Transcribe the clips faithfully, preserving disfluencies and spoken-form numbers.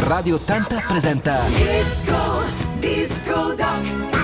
Radio ottanta presenta Disco, Disco Doc.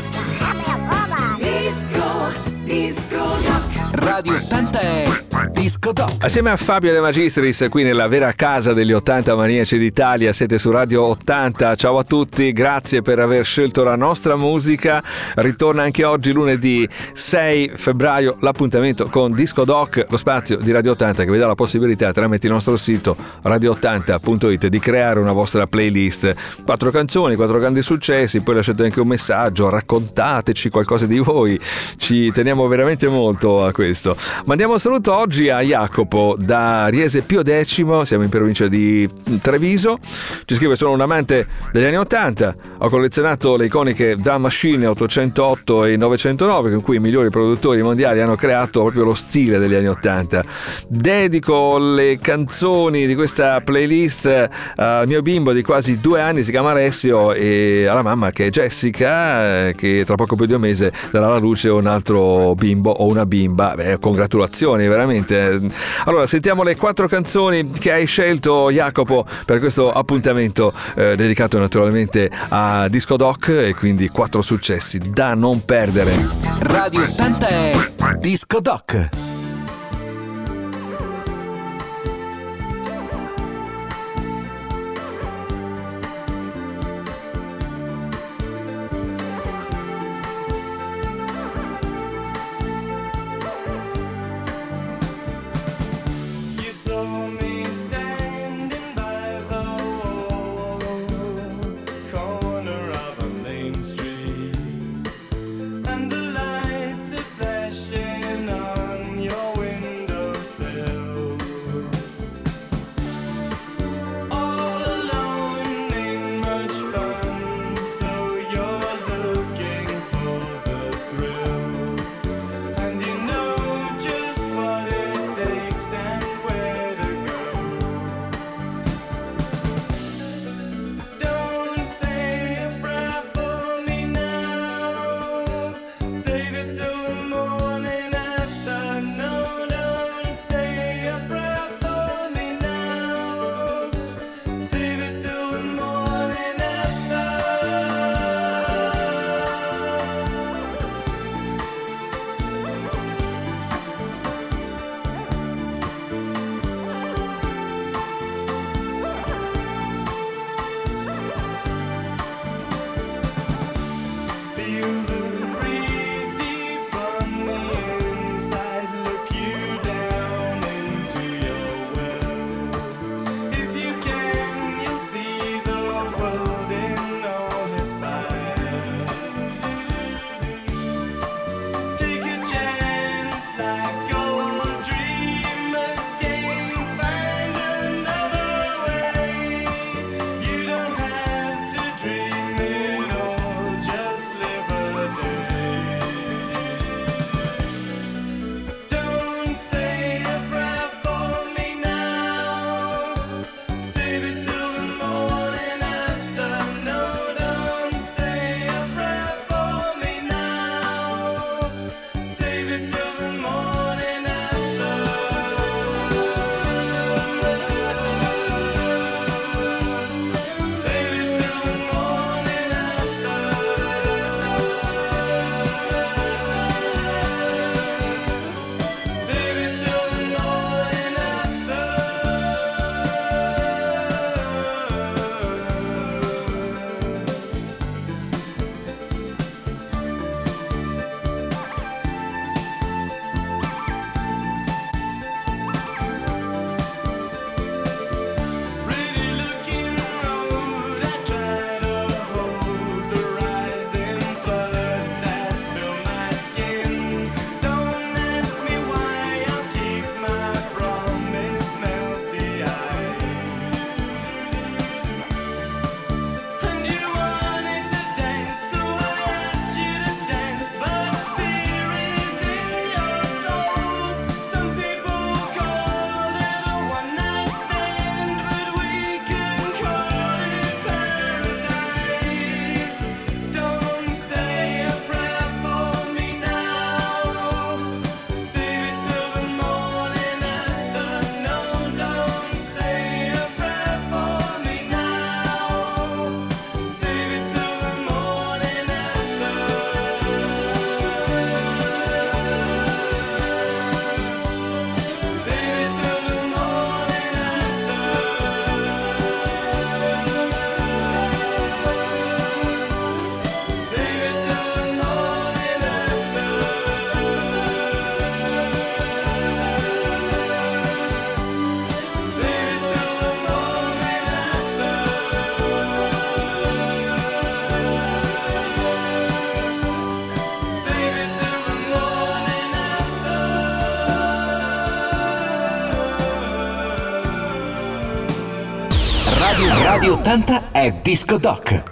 Disco, Disco Doc. Radio ottanta è Disco Doc. Assieme a Fabio De Magistris, qui nella vera casa degli ottanta maniaci d'Italia, siete su Radio ottanta. Ciao a tutti, grazie per aver scelto la nostra musica. Ritorna anche oggi, lunedì sei febbraio, l'appuntamento con Disco Doc, lo spazio di Radio ottanta che vi dà la possibilità, tramite il nostro sito radio ottanta punto it, di creare una vostra playlist. Quattro canzoni, quattro grandi successi, poi lasciate anche un messaggio, raccontateci qualcosa di voi. Ci teniamo veramente molto a questo. Mandiamo un saluto oggi a Jacopo da Riese Pio X, siamo in provincia di Treviso. Ci scrive: sono un amante degli anni ottanta, ho collezionato le iconiche Drum Machine ottocentootto e novecentonove con cui i migliori produttori mondiali hanno creato proprio lo stile degli anni ottanta. Dedico le canzoni di questa playlist al mio bimbo di quasi due anni, si chiama Alessio, e alla mamma che è Jessica, che tra poco più di un mese darà alla luce un altro bimbo o una bimba. Beh, congratulazioni veramente. Allora, sentiamo le quattro canzoni che hai scelto, Jacopo, per questo appuntamento eh, dedicato naturalmente a Disco Doc, e quindi quattro successi da non perdere. Radio ottanta è Disco Doc. And the lights are flashing on your Radio, Radio ottanta è Disco Doc.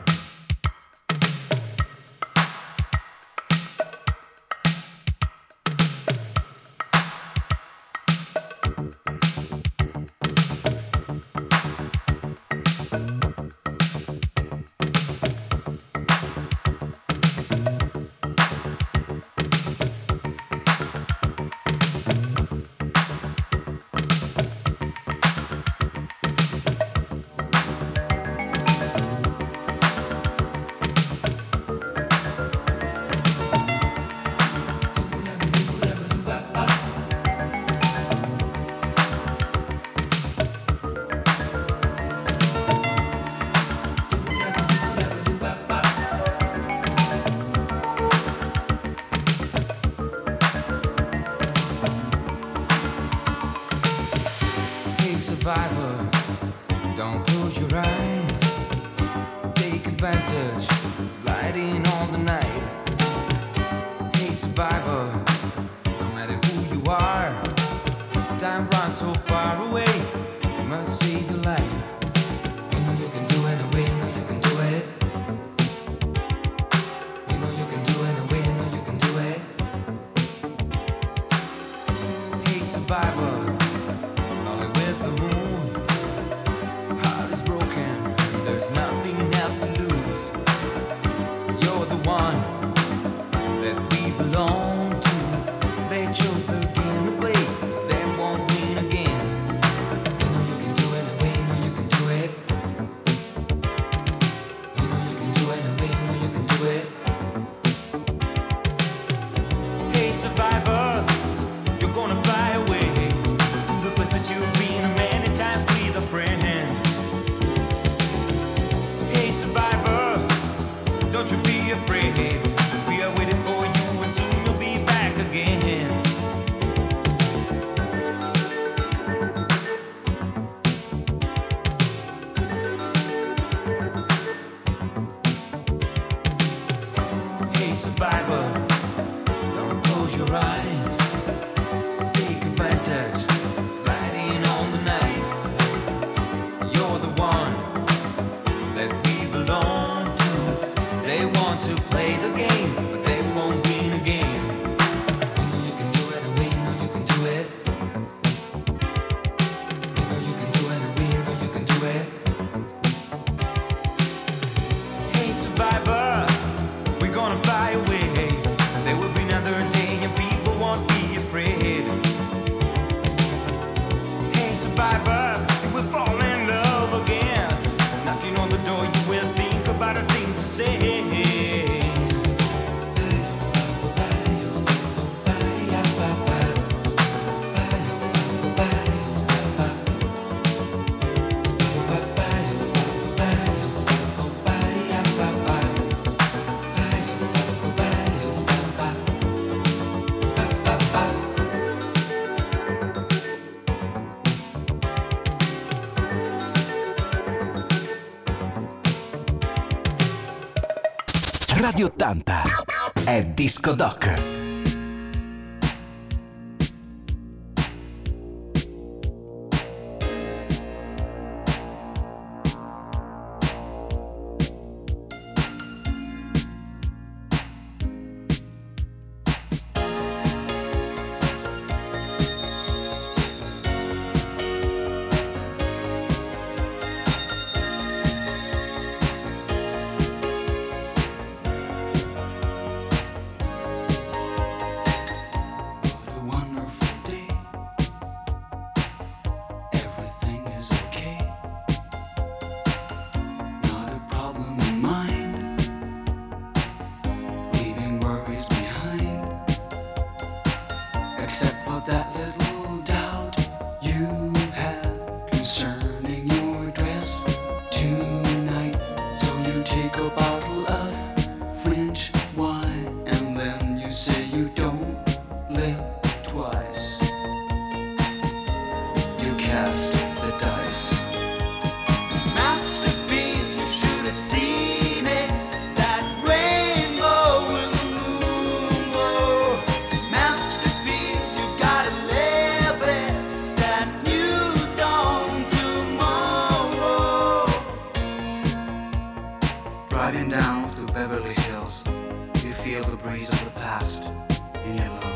Survivor, don't close your eyes. Take advantage, sliding on the night. Hey survivor, no matter who you are, time runs so far away. You must save your life. You know you can do it anyway, you know you can do it. You know you can do it anyway, you know you can do it. Hey survivor, the moon, heart is broken, there's nothing else to lose. You're the one that we belong to. They chose the game to play, they won't win again. You know you can do it anyway, you know you can do it. You know you can do it anyway, you know you can do it. Hey survivor, you're gonna fly away to the places you've been many times with a friend. Hey survivor, don't you be afraid. We are waiting for you and soon you'll be back again. Hey survivor, don't close your eyes. Take advantage, sliding on the night. You're the one that we belong to. They want to play the game, but they won't win again. You know you can do it anyway, you know you can do it. You know you can do it anyway, you know you can do it. Hey survivor, we're gonna fly away. There will be another day and people won't be afraid. Hey survivor, you will fall in love again. Knocking on the door, you will think about the things to say. Radio ottanta è Disco Doc. Driving down through Beverly Hills, you feel the breeze of the past in your lungs.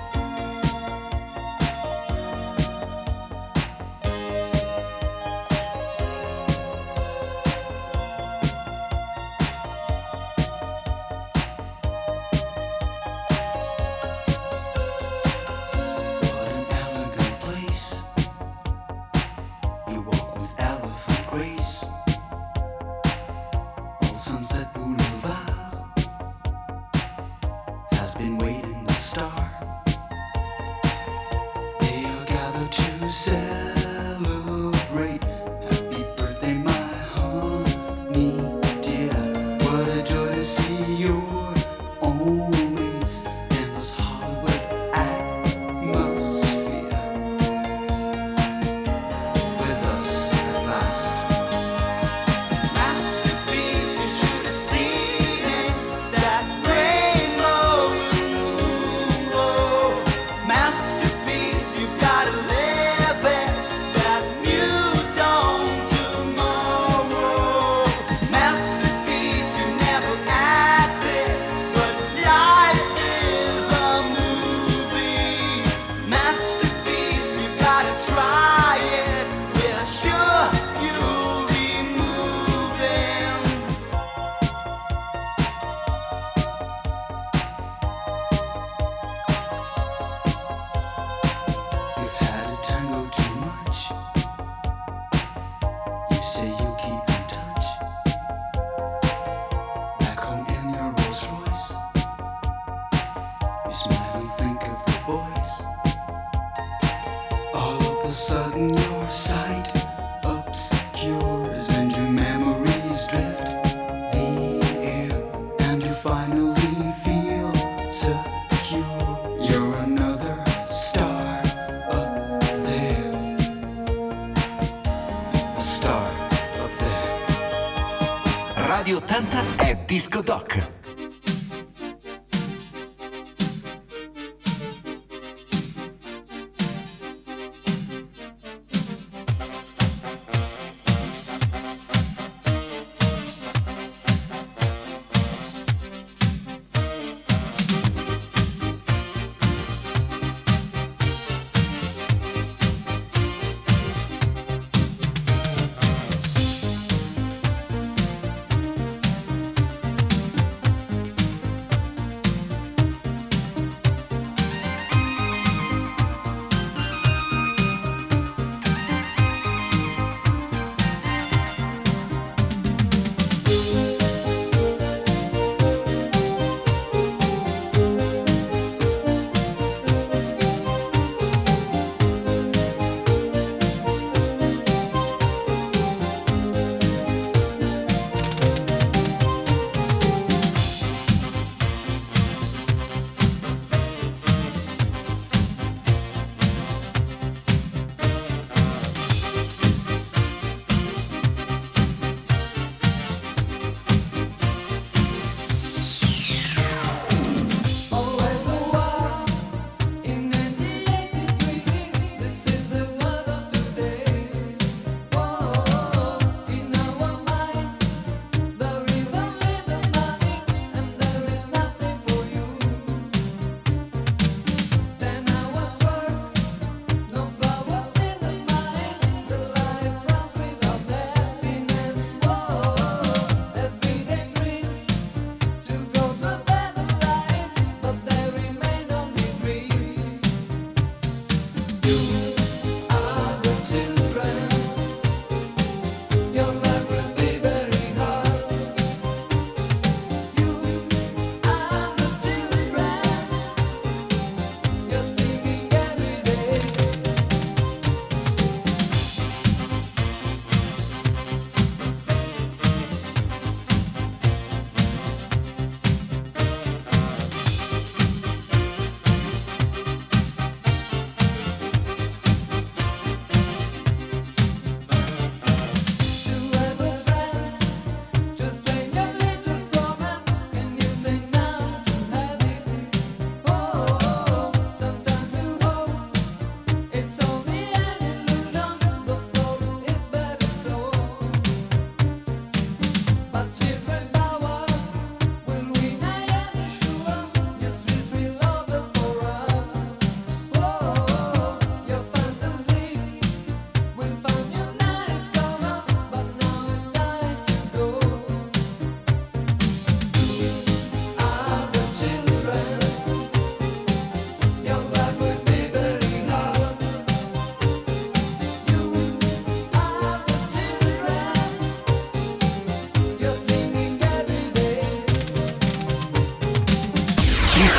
Radio ottanta è Disco Doc.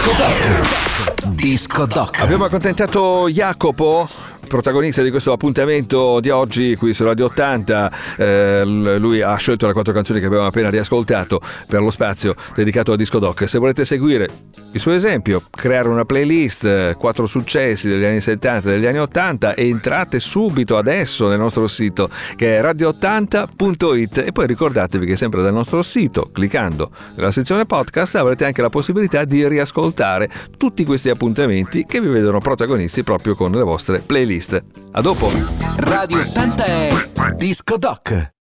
Disco Doc. Disco Doc. Abbiamo accontentato Jacopo, protagonista di questo appuntamento di oggi qui su Radio ottanta. Eh, lui ha scelto le quattro canzoni che abbiamo appena riascoltato per lo spazio dedicato a Disco Doc. Se volete seguire il suo esempio, creare una playlist, quattro successi degli anni settanta e degli anni ottanta, entrate subito adesso nel nostro sito che è radio ottanta punto it e poi ricordatevi che sempre dal nostro sito, cliccando nella sezione podcast, avrete anche la possibilità di riascoltare tutti questi appuntamenti che vi vedono protagonisti proprio con le vostre playlist. A dopo. Radio ottanta è Disco Doc.